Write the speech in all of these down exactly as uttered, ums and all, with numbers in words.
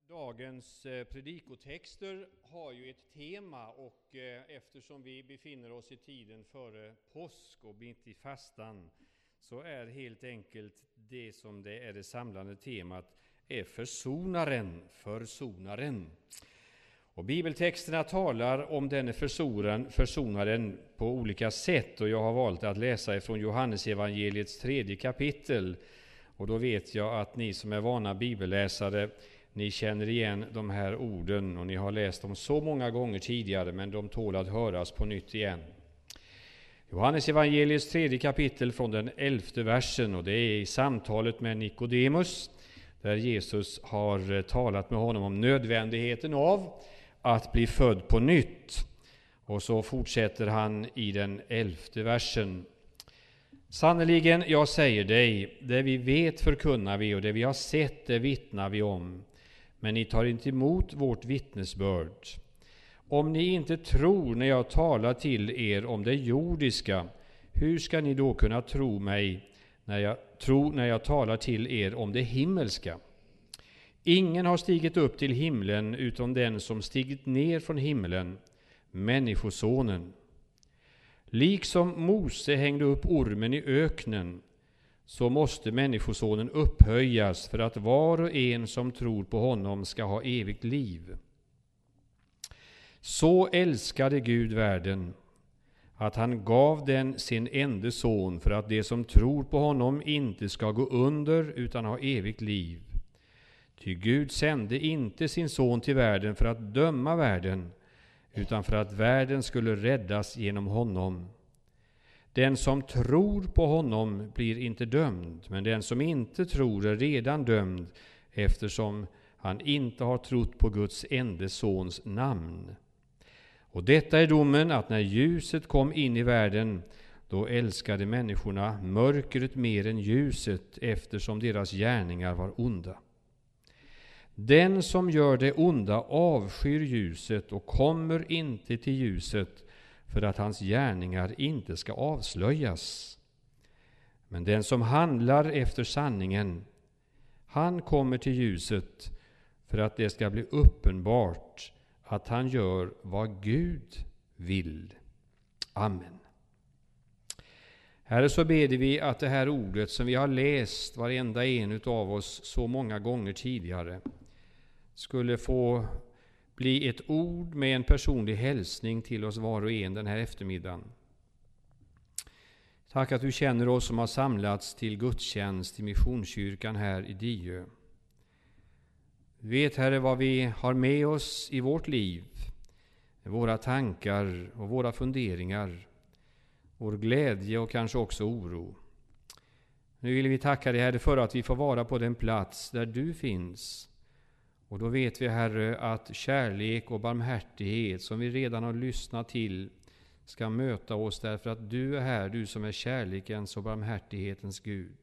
Dagens eh, predikotexter har ju ett tema och eh, eftersom vi befinner oss i tiden före påsk och mitt i fastan så är helt enkelt det som det är det samlande temat är försonaren, försonaren. Och bibeltexterna talar om denne försonaren, försonaren på olika sätt och jag har valt att läsa ifrån Johannes evangeliets tredje kapitel. Och då vet jag att ni som är vana bibelläsare, ni känner igen de här orden och ni har läst dem så många gånger tidigare, men de tål att höras på nytt igen. Johannes evangeliets tredje kapitel från den elfte versen, och det är i samtalet med Nikodemus, där Jesus har talat med honom om nödvändigheten av att bli född på nytt. Och så fortsätter han i den elfte versen. Sannoliken, jag säger dig, det vi vet förkunnar vi och det vi har sett det vittnar vi om. Men ni tar inte emot vårt vittnesbörd. Om ni inte tror när jag talar till er om det jordiska, hur ska ni då kunna tro mig när jag, tro när jag talar till er om det himmelska? Ingen har stigit upp till himlen utom den som stigit ner från himlen, människosonen. Liksom Mose hängde upp ormen i öknen, så måste människosonen upphöjas för att var och en som tror på honom ska ha evigt liv. Så älskade Gud världen, att han gav den sin enda son för att de som tror på honom inte ska gå under utan ha evigt liv. Ty Gud sände inte sin son till världen för att döma världen, utan för att världen skulle räddas genom honom. Den som tror på honom blir inte dömd, men den som inte tror är redan dömd, eftersom han inte har trott på Guds enda sons namn. Och detta är domen, att när ljuset kom in i världen, då älskade människorna mörkret mer än ljuset, eftersom deras gärningar var onda. Den som gör det onda avskyr ljuset och kommer inte till ljuset, för att hans gärningar inte ska avslöjas. Men den som handlar efter sanningen, han kommer till ljuset för att det ska bli uppenbart att han gör vad Gud vill. Amen. Herre, så ber vi att det här ordet som vi har läst varenda en av oss så många gånger tidigare skulle få bli ett ord med en personlig hälsning till oss var och en den här eftermiddagen. Tack att du känner oss som har samlats till gudstjänst i Missionskyrkan här i Diö. Du vet, Herre, vad vi har med oss i vårt liv, våra tankar och våra funderingar, vår glädje och kanske också oro. Nu vill vi tacka dig, Herre, för att vi får vara på den plats där du finns. Och då vet vi, Herre, att kärlek och barmhärtighet som vi redan har lyssnat till ska möta oss därför att du är här, du som är kärlekens och barmhärtighetens Gud.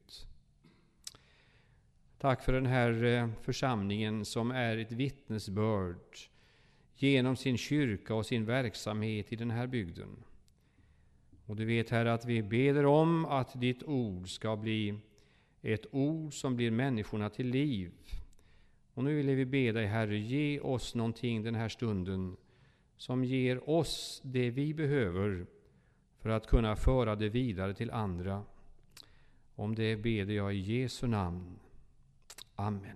Tack för den här församlingen som är ett vittnesbörd genom sin kyrka och sin verksamhet i den här bygden. Och du vet, Herre, att vi ber om att ditt ord ska bli ett ord som blir människorna till liv. Och nu vill vi be dig, Herre, ge oss någonting den här stunden som ger oss det vi behöver för att kunna föra det vidare till andra. Om det ber jag i Jesu namn. Amen.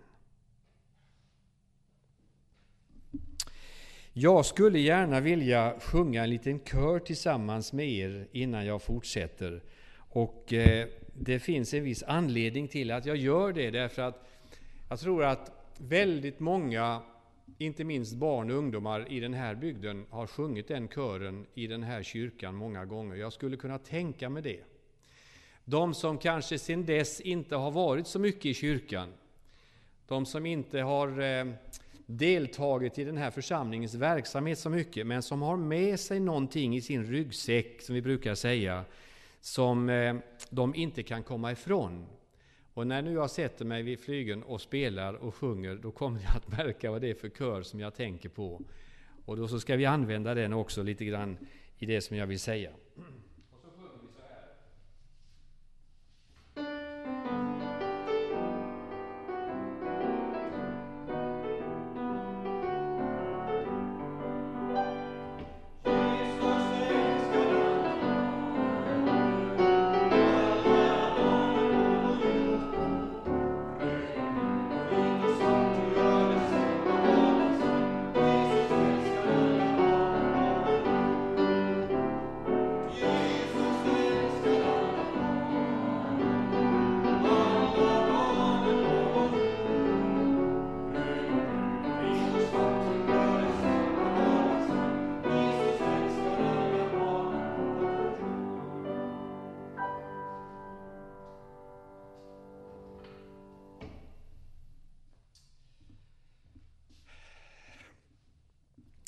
Jag skulle gärna vilja sjunga en liten kör tillsammans med er innan jag fortsätter. Och eh, det finns en viss anledning till att jag gör det, därför att jag tror att väldigt många, inte minst barn och ungdomar i den här bygden, har sjungit den kören i den här kyrkan många gånger. Jag skulle kunna tänka mig det. De som kanske sedan dess inte har varit så mycket i kyrkan, de som inte har eh, deltagit i den här församlingens verksamhet så mycket, men som har med sig någonting i sin ryggsäck, som vi brukar säga, som eh, de inte kan komma ifrån. Och när nu jag sätter mig vid flygeln och spelar och sjunger, då kommer jag att märka vad det är för kör som jag tänker på. Och då så ska vi använda den också lite grann i det som jag vill säga. Och så sjunger vi så här.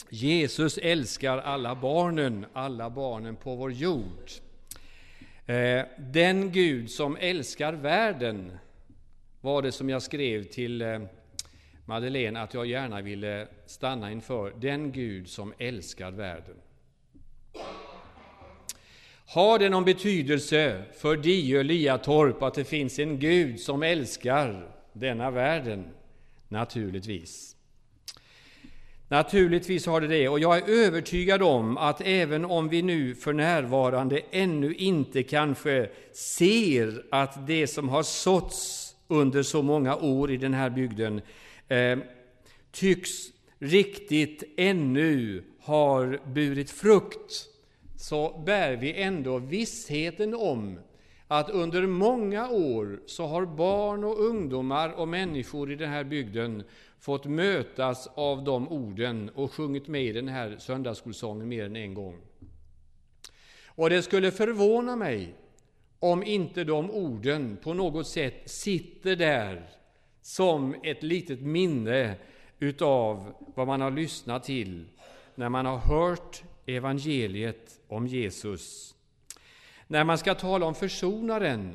Jesus älskar alla barnen, alla barnen på vår jord. Den Gud som älskar världen var det som jag skrev till Madeleine att jag gärna ville stanna inför. Den Gud som älskar världen. Har det någon betydelse för Diö Liatorp att det finns en Gud som älskar denna världen? Naturligtvis. Naturligtvis har det det, och jag är övertygad om att även om vi nu för närvarande ännu inte kanske ser att det som har såtts under så många år i den här bygden eh, tycks riktigt ännu har burit frukt, så bär vi ändå vissheten om att under många år så har barn och ungdomar och människor i den här bygden fått mötas av de orden och sjungit med i den här söndagsskolsången mer än en gång. Och det skulle förvåna mig om inte de orden på något sätt sitter där som ett litet minne utav vad man har lyssnat till när man har hört evangeliet om Jesus. När man ska tala om försonaren,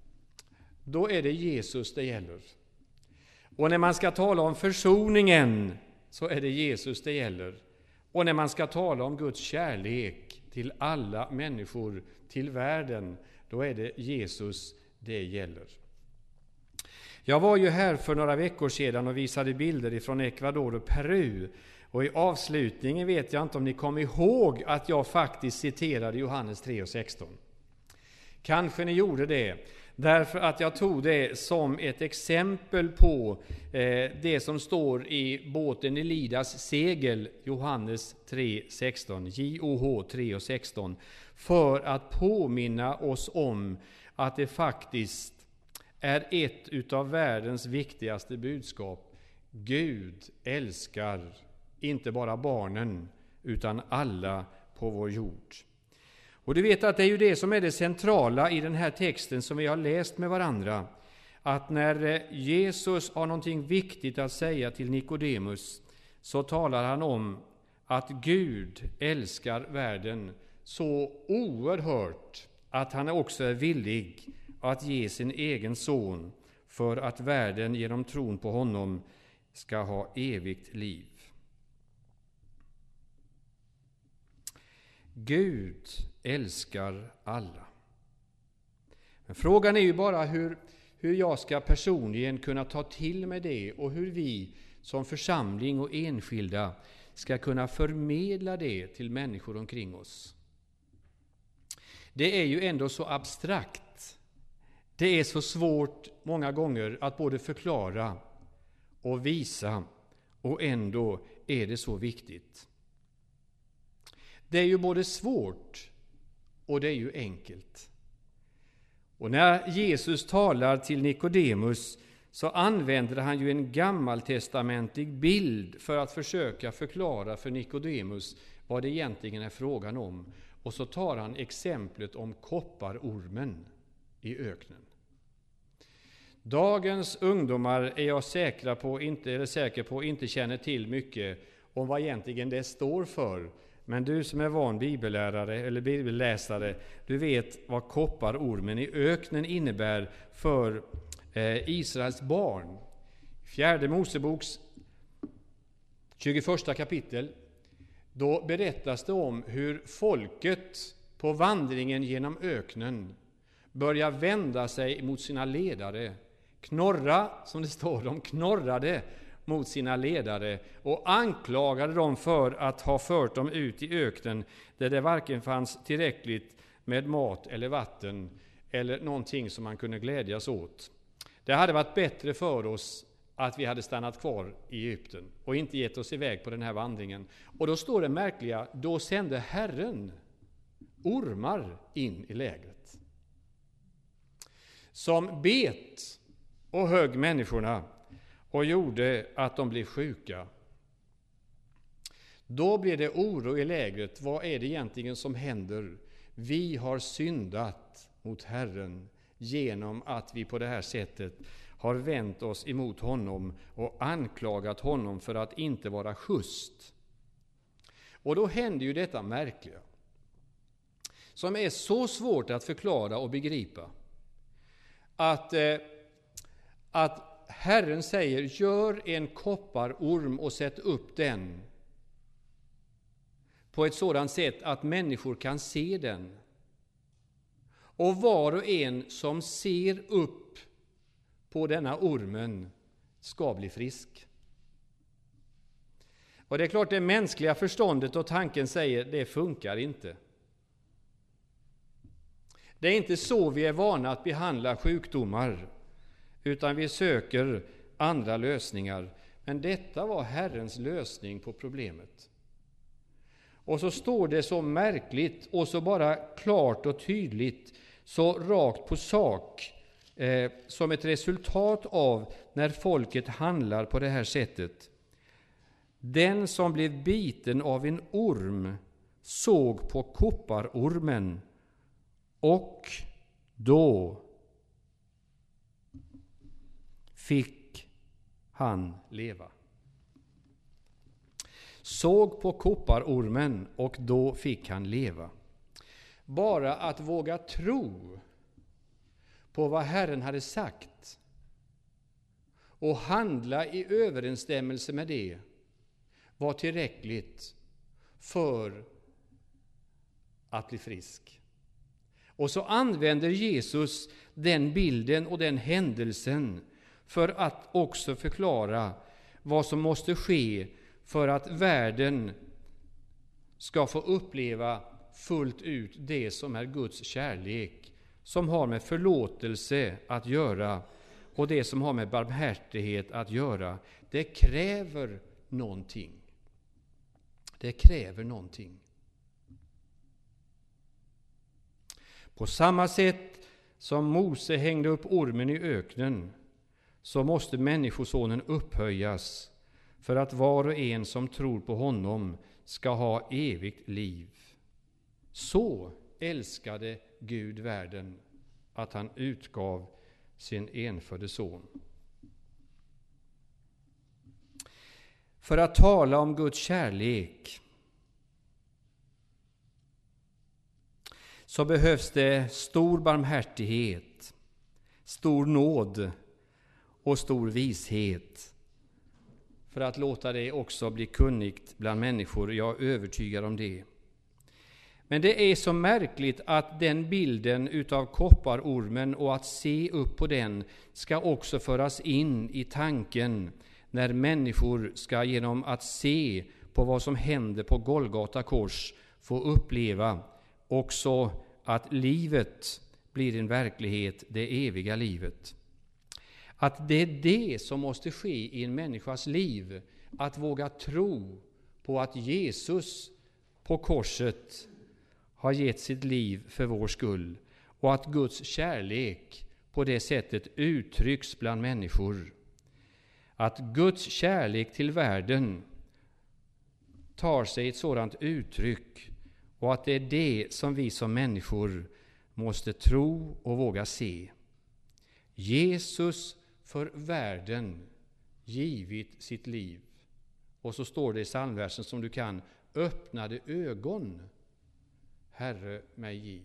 då är det Jesus det gäller. Och när man ska tala om försoningen, så är det Jesus det gäller. Och när man ska tala om Guds kärlek till alla människor, till världen, då är det Jesus det gäller. Jag var ju här för några veckor sedan och visade bilder från Ecuador och Peru. Och i avslutningen vet jag inte om ni kom ihåg att jag faktiskt citerade Johannes tre och sexton. Kanske ni gjorde det, därför att jag tog det som ett exempel på eh, det som står i båten Elidas segel, Johannes tre sexton, J O H tre och sexton, för att påminna oss om att det faktiskt är ett utav världens viktigaste budskap. Gud älskar inte bara barnen utan alla på vår jord. Och du vet att det är ju det som är det centrala i den här texten som vi har läst med varandra. Att när Jesus har någonting viktigt att säga till Nikodemus, så talar han om att Gud älskar världen så oerhört att han också är villig att ge sin egen son för att världen genom tron på honom ska ha evigt liv. Gud älskar alla. Men frågan är ju bara hur, hur jag ska personligen kunna ta till mig det och hur vi som församling och enskilda ska kunna förmedla det till människor omkring oss. Det är ju ändå så abstrakt. Det är så svårt många gånger att både förklara och visa, och ändå är det så viktigt. Det är ju både svårt och det är ju enkelt. Och när Jesus talar till Nikodemus så använder han ju en gammaltestamentlig bild för att försöka förklara för Nikodemus vad det egentligen är frågan om. Och så tar han exemplet om kopparormen i öknen. Dagens ungdomar är jag säker på inte, eller säker på inte känner till mycket om vad egentligen det står för. Men du som är van bibellärare eller bibelläsare, du vet vad kopparormen i öknen innebär för eh, Israels barn. Fjärde Moseboks tjugoförsta kapitel, då berättas det om hur folket på vandringen genom öknen börjar vända sig mot sina ledare. Knorra, som det står, de knorrade mot sina ledare och anklagade dem för att ha fört dem ut i öknen där det varken fanns tillräckligt med mat eller vatten eller någonting som man kunde glädjas åt. Det hade varit bättre för oss att vi hade stannat kvar i Egypten och inte gett oss iväg på den här vandringen. Och då står det märkliga, då sände Herren ormar in i lägret som bet och högg människorna och gjorde att de blev sjuka. Då blev det oro i lägret. Vad är det egentligen som händer? Vi har syndat mot Herren genom att vi på det här sättet har vänt oss emot honom och anklagat honom för att inte vara just. Och då händer ju detta märkliga, som är så svårt att förklara och begripa, att, eh, att Herren säger: gör en kopparorm och sätt upp den på ett sådant sätt att människor kan se den. Och var och en som ser upp på denna ormen ska bli frisk. Och det är klart, det mänskliga förståndet och tanken säger: det funkar inte. Det är inte så vi är vana att behandla sjukdomar, utan vi söker andra lösningar. Men detta var Herrens lösning på problemet. Och så står det så märkligt och så bara klart och tydligt, så rakt på sak, eh, som ett resultat av när folket handlar på det här sättet. Den som blev biten av en orm såg på kopparormen, och då fick han leva. Såg på kopparormen, och då fick han leva. Bara att våga tro på vad Herren hade sagt och handla i överensstämmelse med det var tillräckligt för att bli frisk. Och så använder Jesus den bilden och den händelsen för att också förklara vad som måste ske för att världen ska få uppleva fullt ut det som är Guds kärlek, som har med förlåtelse att göra och det som har med barmhärtighet att göra. Det kräver någonting. Det kräver någonting. På samma sätt som Mose hängde upp ormen i öknen, så måste människosonen upphöjas för att var och en som tror på honom ska ha evigt liv. Så älskade Gud världen att han utgav sin enfödde son. För att tala om Guds kärlek så behövs det stor barmhärtighet, stor nåd och stor vishet för att låta det också bli kunnigt bland människor. Jag är övertygad om det. Men det är så märkligt att den bilden utav kopparormen och att se upp på den ska också föras in i tanken när människor ska genom att se på vad som händer på Golgata kors få uppleva också att livet blir en verklighet, det eviga livet. Att det är det som måste ske i en människas liv, att våga tro på att Jesus på korset har gett sitt liv för vår skull och att Guds kärlek på det sättet uttrycks bland människor. Att Guds kärlek till världen tar sig ett sådant uttryck och att det är det som vi som människor måste tro och våga se. Jesus för världen givit sitt liv. Och så står det i psalmversen som du kan: öppnade ögon, Herre mig giv.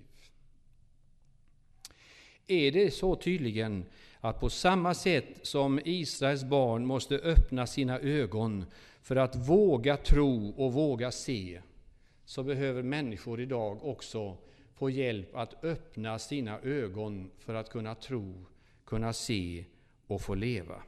Är det så tydligen att på samma sätt som Israels barn måste öppna sina ögon för att våga tro och våga se, så behöver människor idag också få hjälp att öppna sina ögon för att kunna tro, kunna se och få leva.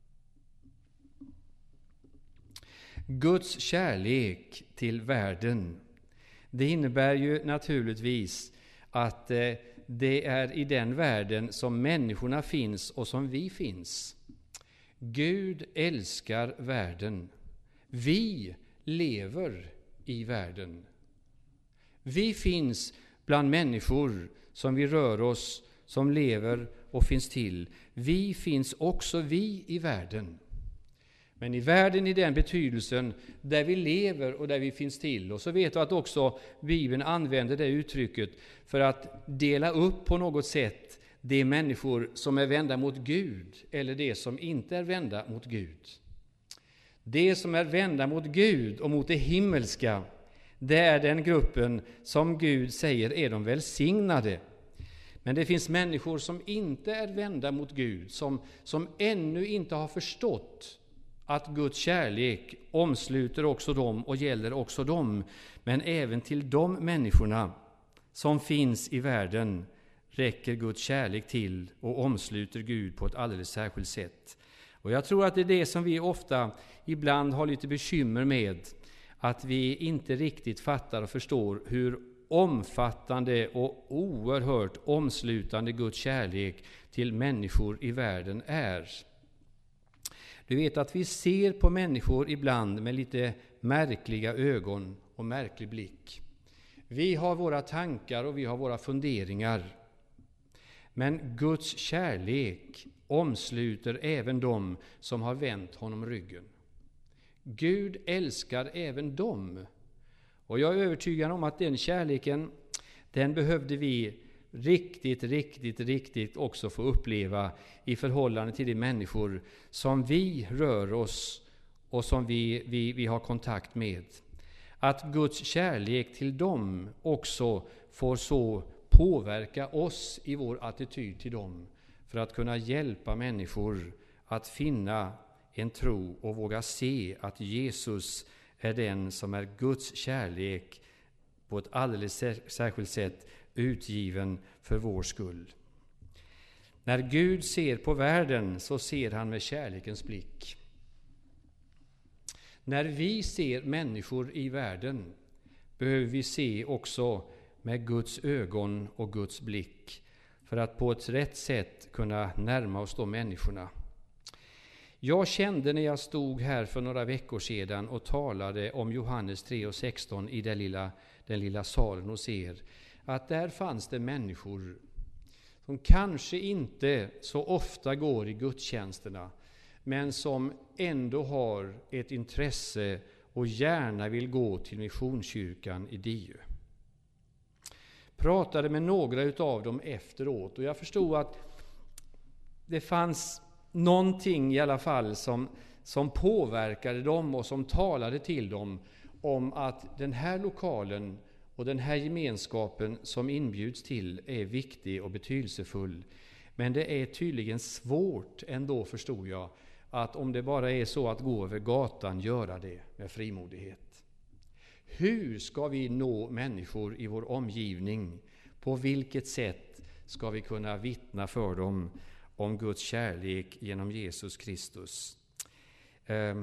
Guds kärlek till världen, det innebär ju naturligtvis att det är i den världen som människorna finns och som vi finns. Gud älskar världen. Vi lever i världen. Vi finns bland människor som vi rör oss, som lever och finns till. Vi finns också vi i världen. Men i världen i den betydelsen där vi lever och där vi finns till. Och så vet du att också Bibeln använder det uttrycket för att dela upp på något sätt de människor som är vända mot Gud eller de som inte är vända mot Gud. De som är vända mot Gud och mot det himmelska, Det är den gruppen som Gud säger är de välsignade. Men det finns människor som inte är vända mot Gud, som, som ännu inte har förstått att Guds kärlek omsluter också dem och gäller också dem. Men även till de människorna som finns i världen räcker Guds kärlek till och omsluter Gud på ett alldeles särskilt sätt. Och jag tror att det är det som vi ofta ibland har lite bekymmer med, att vi inte riktigt fattar och förstår hur omfattande och oerhört omslutande Guds kärlek till människor i världen är. Du vet att vi ser på människor ibland med lite märkliga ögon och märklig blick. Vi har våra tankar och vi har våra funderingar. Men Guds kärlek omsluter även dem som har vänt honom ryggen. Gud älskar även dem. Och jag är övertygad om att den kärleken, den behövde vi riktigt, riktigt, riktigt också få uppleva i förhållande till de människor som vi rör oss och som vi, vi, vi har kontakt med. Att Guds kärlek till dem också får så påverka oss i vår attityd till dem, för att kunna hjälpa människor att finna en tro och våga se att Jesus är den som är Guds kärlek på ett alldeles särskilt sätt utgiven för vår skull. När Gud ser på världen så ser han med kärlekens blick. När vi ser människor i världen behöver vi se också med Guds ögon och Guds blick, för att på ett rätt sätt kunna närma oss de människorna. Jag kände när jag stod här för några veckor sedan och talade om Johannes tre och sexton i den lilla, den lilla salen hos er, att där fanns det människor som kanske inte så ofta går i gudstjänsterna, men som ändå har ett intresse och gärna vill gå till Missionskyrkan i Diö. Pratade med några utav dem efteråt och jag förstod att det fanns någonting i alla fall som, som påverkade dem och som talade till dem om att den här lokalen och den här gemenskapen som inbjuds till är viktig och betydelsefull. Men det är tydligen svårt ändå, förstod jag, att om det bara är så att gå över gatan, göra det med frimodighet. Hur ska vi nå människor i vår omgivning? På vilket sätt ska vi kunna vittna för dem om Guds kärlek genom Jesus Kristus? Um,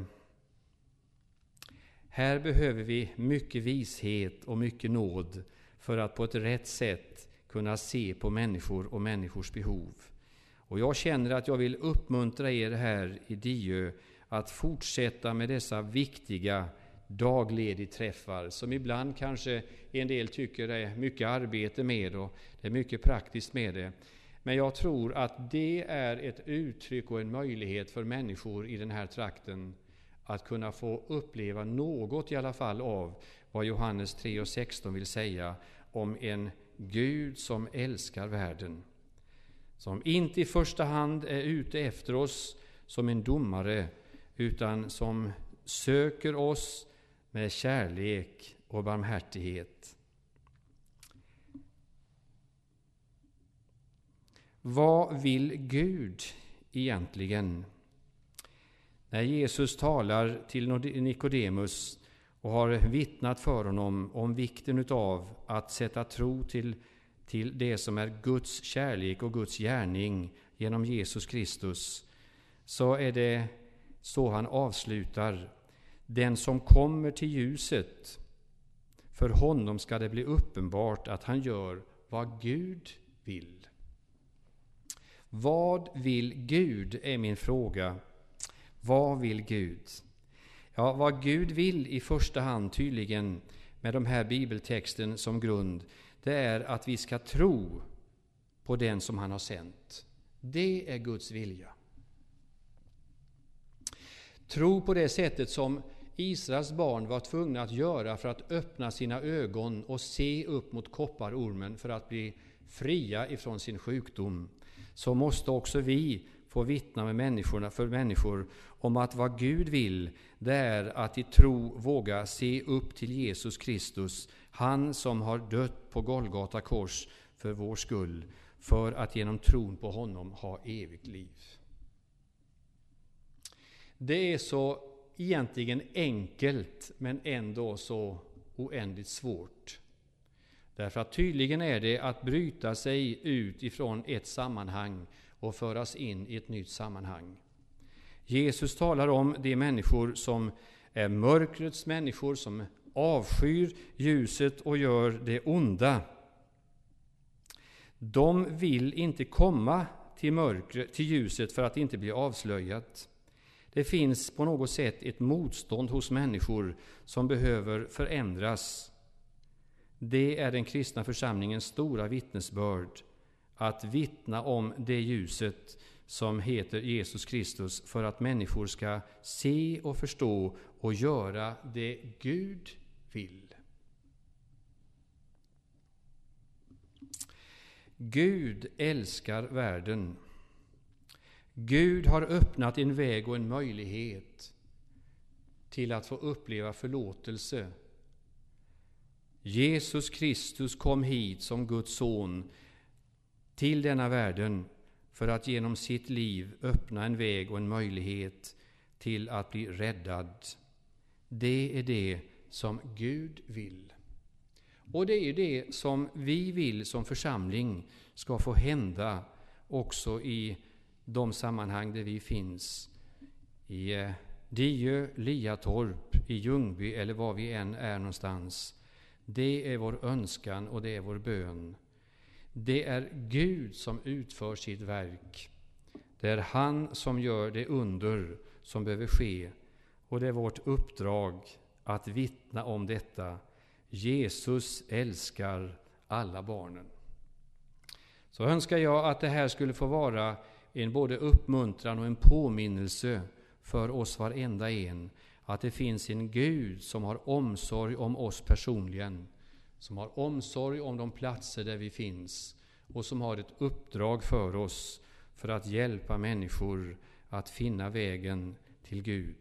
här behöver vi mycket vishet och mycket nåd för att på ett rätt sätt kunna se på människor och människors behov. Och jag känner att jag vill uppmuntra er här i Diö att fortsätta med dessa viktiga dagledigträffar som ibland kanske en del tycker är mycket arbete med och det är mycket praktiskt med det. Men jag tror att det är ett uttryck och en möjlighet för människor i den här trakten att kunna få uppleva något i alla fall av vad Johannes tre och sexton vill säga om en Gud som älskar världen. Som inte i första hand är ute efter oss som en domare, utan som söker oss med kärlek och barmhärtighet. Vad vill Gud egentligen? När Jesus talar till Nikodemus och har vittnat för honom om vikten av att sätta tro till, till det som är Guds kärlek och Guds gärning genom Jesus Kristus, så är det så han avslutar: den som kommer till ljuset, för honom ska det bli uppenbart att han gör vad Gud vill. Vad vill Gud är min fråga. Vad vill Gud? Ja, vad Gud vill i första hand tydligen med de här bibeltexten som grund, det är att vi ska tro på den som han har sänt. Det är Guds vilja. Tro på det sättet som Israels barn var tvungna att göra för att öppna sina ögon och se upp mot kopparormen för att bli fria ifrån sin sjukdom. Så måste också vi få vittna med människorna, för människor om att vad Gud vill, det är att i tro våga se upp till Jesus Kristus, han som har dött på Golgata kors för vår skull, för att genom tron på honom ha evigt liv. Det är så egentligen enkelt, men ändå så oändligt svårt. Därför att tydligen är det att bryta sig ut ifrån ett sammanhang och föras in i ett nytt sammanhang. Jesus talar om de människor som är mörkrets människor, som avskyr ljuset och gör det onda. De vill inte komma till mörkret, till ljuset, för att inte bli avslöjat. Det finns på något sätt ett motstånd hos människor som behöver förändras. Det är den kristna församlingens stora vittnesbörd, att vittna om det ljuset som heter Jesus Kristus, för att människor ska se och förstå och göra det Gud vill. Gud älskar världen. Gud har öppnat en väg och en möjlighet till att få uppleva förlåtelse. Jesus Kristus kom hit som Guds son till denna världen för att genom sitt liv öppna en väg och en möjlighet till att bli räddad. Det är det som Gud vill. Och det är det som vi vill som församling ska få hända också i de sammanhang där vi finns. I Diö, Liatorp, i Ljungby eller var vi än är någonstans. Det är vår önskan och det är vår bön. Det är Gud som utför sitt verk. Det är han som gör det under som behöver ske. Och det är vårt uppdrag att vittna om detta. Jesus älskar alla barnen. Så önskar jag att det här skulle få vara en både uppmuntran och en påminnelse för oss varenda en. Att det finns en Gud som har omsorg om oss personligen. Som har omsorg om de platser där vi finns. Och som har ett uppdrag för oss för att hjälpa människor att finna vägen till Gud.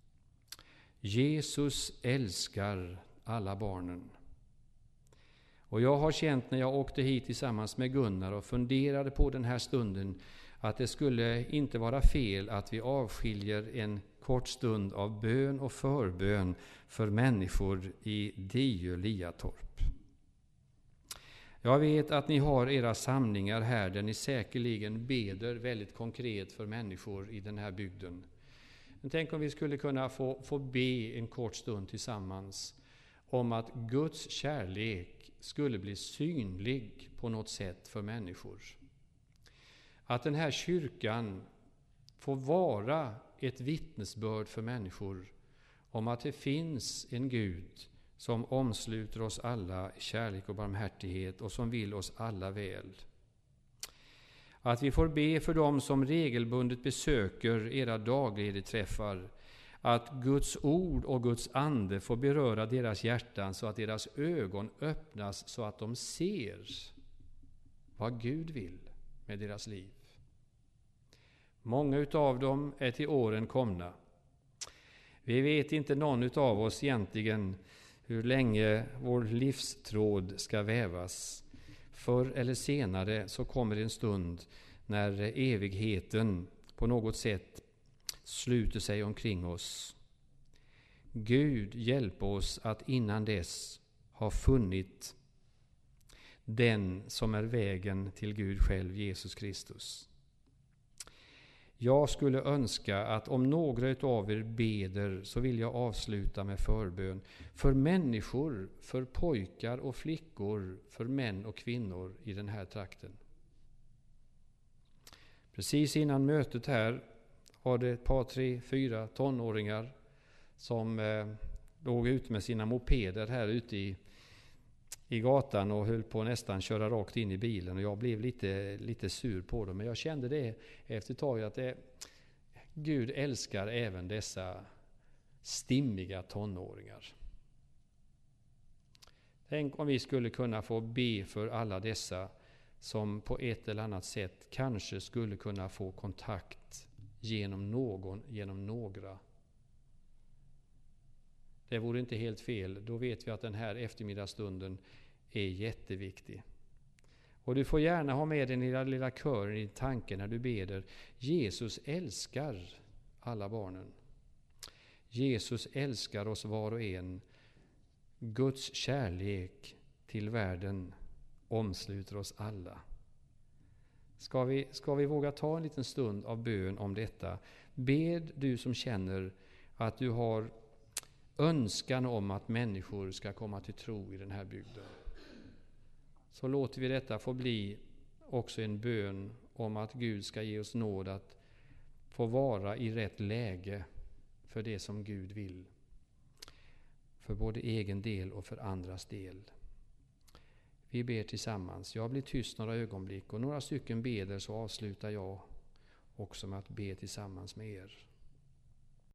Jesus älskar alla barnen. Och jag har känt när jag åkte hit tillsammans med Gunnar och funderade på den här stunden att det skulle inte vara fel att vi avskiljer en kort stund av bön och förbön för människor i Diö, Liatorp. Jag vet att ni har era samlingar här där ni säkerligen beder väldigt konkret för människor i den här bygden. Men tänk om vi skulle kunna få, få be en kort stund tillsammans om att Guds kärlek skulle bli synlig på något sätt för människor. Att den här kyrkan får vara ett vittnesbörd för människor om att det finns en Gud som omsluter oss alla i kärlek och barmhärtighet och som vill oss alla väl. Att vi får be för dem som regelbundet besöker era dagledeträffar, att Guds ord och Guds ande får beröra deras hjärtan så att deras ögon öppnas så att de ser vad Gud vill med deras liv. Många utav dem är till åren komna. Vi vet inte någon utav oss egentligen hur länge vår livstråd ska vävas. Förr eller senare så kommer en stund när evigheten på något sätt sluter sig omkring oss. Gud hjälp oss att innan dess ha funnit den som är vägen till Gud själv, Jesus Kristus. Jag skulle önska att om några av er beder så vill jag avsluta med förbön för människor, för pojkar och flickor, för män och kvinnor i den här trakten. Precis innan mötet här var det ett par, tre, fyra tonåringar som eh, låg ut med sina mopeder här ute i, i gatan och höll på nästan köra rakt in i bilen. Och jag blev lite, lite sur på dem. Men jag kände det efter ett tag att det, Gud älskar även dessa stimmiga tonåringar. Tänk om vi skulle kunna få be för alla dessa som på ett eller annat sätt kanske skulle kunna få kontakt genom någon, genom några. Det vore inte helt fel. Då vet vi att den här eftermiddagsstunden är jätteviktig. Och du får gärna ha med den lilla, lilla kören i tanken när du beder. Jesus älskar alla barnen. Jesus älskar oss var och en. Guds kärlek till världen omsluter oss alla. Ska vi, ska vi våga ta en liten stund av bön om detta? Bed du som känner att du har önskan om att människor ska komma till tro i den här bygden. Så låter vi detta få bli också en bön om att Gud ska ge oss nåd att få vara i rätt läge för det som Gud vill. För både egen del och för andras del. Vi ber tillsammans. Jag blir tyst några ögonblick och några stycken beder så avslutar jag också med att be tillsammans med er.